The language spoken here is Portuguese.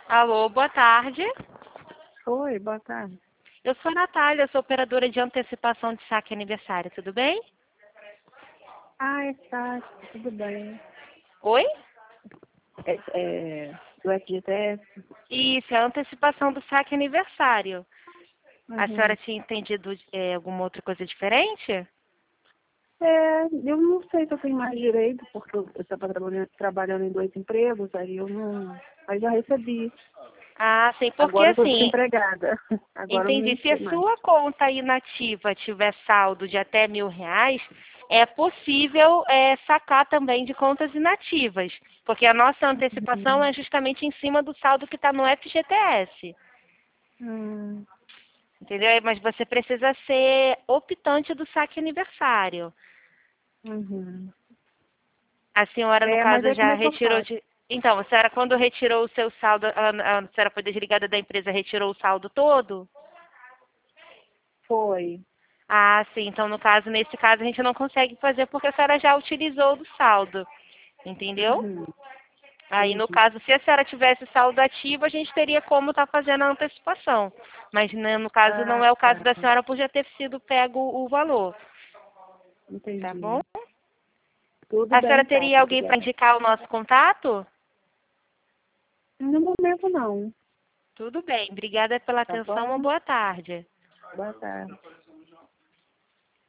Alô, boa tarde. Oi, boa tarde. Eu sou a Natália, eu sou operadora de antecipação de saque aniversário, tudo bem? Tá, tudo bem. Oi? Do FGTS? Isso, é a antecipação do saque aniversário. A senhora Uhum. tinha entendido alguma outra coisa diferente? Eu não sei se eu tenho mais direito, porque eu estava trabalhando em 2 empregos, aí eu não. Aí já recebi. Ah, sim, porque Agora eu estou assim, desempregada. Agora eu entendi. não Se sei a mais. sua conta inativa tiver saldo de até R$ 1.000, é possível sacar também de contas inativas, porque a nossa antecipação Uhum. é justamente em cima do saldo que está no FGTS. Hum, Entendeu? Mas você precisa ser optante do saque aniversário. uhum. A senhora, no Mas caso, aí como já é que eu retirou faço? de. Então, a senhora, quando retirou o seu saldo, a senhora foi desligada da empresa, retirou o saldo todo? Foi. Ah, sim. Então, no caso, nesse caso, a gente não consegue fazer porque a senhora já utilizou do saldo. Entendeu? Uhum. Aí, no Entendi. caso, se a senhora tivesse saldo ativo, a gente teria como estar fazendo a antecipação. Mas, né, no caso, não Ah, é o caso tá. da senhora por já ter sido pego o valor. Tá bom? Entendi. Tudo A bem senhora então. teria alguém para Obrigada. indicar o nosso contato? No momento não. Tudo bem. Obrigada pela Tá atenção. Uma bom? boa tarde. Boa tarde.